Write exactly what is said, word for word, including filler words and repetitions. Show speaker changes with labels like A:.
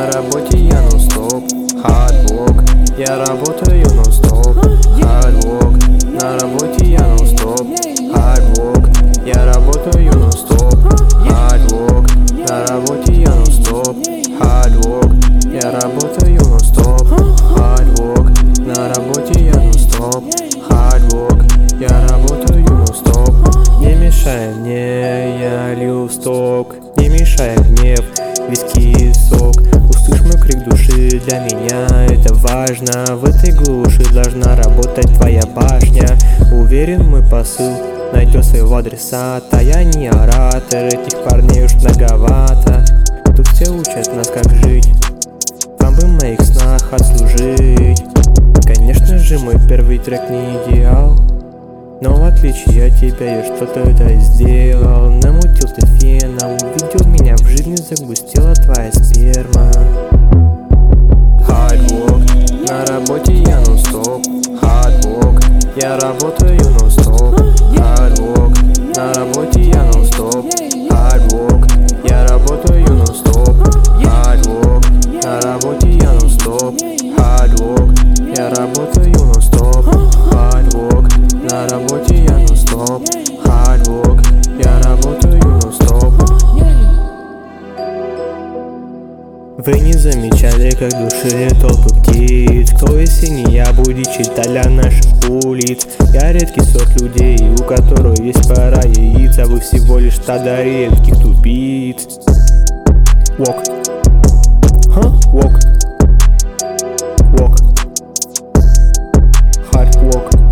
A: на работе я нон-стоп. Hard work, я работаю нон-стоп. Hard work, на работе я нон-стоп. Hard work, я работаю нон-стоп. Hard work, на работе я нон-стоп. Hard work, я работаю нон-стоп. Hard work, на работе я нон-стоп. Hard work, я работаю нон-стоп. Не мешай мне, я лью в сток. Не мешай гнев, виски и сок. Услышь мой крик души, для меня это важно. В этой глуши должна работать твоя башня. Уверен, мой посыл найдет своего адресата. Я не оратор, этих парней уж многовато. Тут все учат нас как жить, вам бы в моих снах отслужить. Конечно же, мой первый трек не идеал, но в отличие от тебя я что-то это сделал. Намутил ты фена, увидел меня в жизни, загустела твоя сперма. Hard work, на работе я нон-стоп. Hard work, я работаю нон-стоп. Hard work, на работе я нон-стоп. Hard work, я работаю нон-стоп. Hard work, на работе я нон-стоп. Hard work, я работаю нон-стоп. Hard work, на работе я нон-стоп. Hard work, я работаю нон-стоп. Вы не замечали, как душили толпы птиц? Кто, если не я, будет читать для наших улиц? Я редкий сорт людей, у которых есть пара яиц, а вы всего лишь стадо редких тупиц. Walk, huh? Walk, walk, hard walk.